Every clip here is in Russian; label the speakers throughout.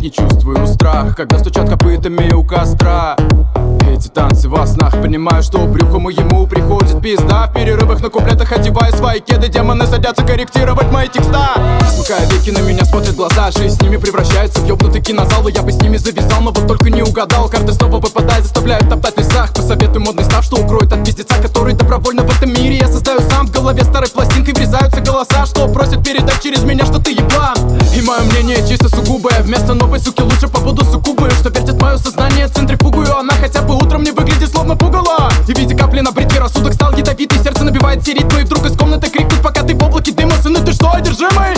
Speaker 1: не чувствую страх, когда стучат копытами у костра. Эти танцы во снах, понимаю, что брюху моему приходит пизда. В перерывах на куплетах одеваю свои кеды, демоны садятся корректировать мои текста. Смыкая веки, на меня смотрят глаза, жизнь с ними превращается в ёбнутый кинозал. И я бы с ними завязал, но вот только не угадал. Карты снова выпадают, заставляют топтать в лесах. Посоветуй модный став, что укроет от пиздеца, который добровольно в этом мире я создаю сам. В голове старой пластинкой врезаются голоса, что просят передать через меня, что ты еблан. И мое мнение чисто сугубое, вместо новой суки лучше побуду суккубою, что вертит мое сознание центрифугую. Она хотя бы утром не выглядит словно пугало. И в виде капли на бритве рассудок стал ядовитый, сердце набивает все ритмы. И вдруг из комнаты крикнут, пока ты в облаке дыма: сын, ты что, одержимый?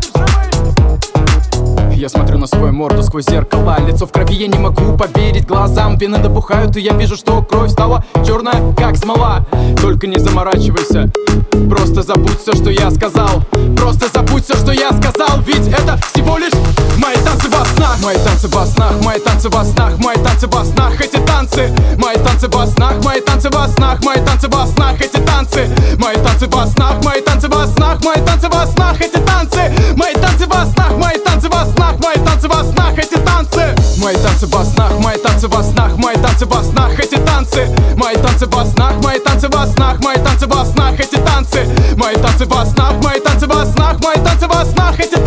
Speaker 1: Я смотрю на свою морду сквозь зеркало, лицо в крови, я не могу поверить глазам. Вены добухают, и я вижу, что кровь стала черная, как смола. Только не заморачивайся, просто забудь все, что я сказал. Просто забудь все, что я сказал, ведь это всего лишь мои танцы во снах. Мои танцы во снах, мои танцы во снах, мои танцы во снах, эти танцы. Мои танцы во снах, мои танцы во снах, мои танцы во снах, эти танцы. Мои танцы во снах, мои танцы во снах, мои танцы во снах, эти танцы. Мои танцы во снах, мои танцы во снах, мои танцы во снах, эти танцы. Мои танцы во снах, мои танцы во снах, мои танцы во снах, эти танцы. Мои танцы во снах, мои танцы во снах, мои танцы во снах, эти танцы. Мои танцы во снах, мои танцы во снах, мои танцы во снах, эти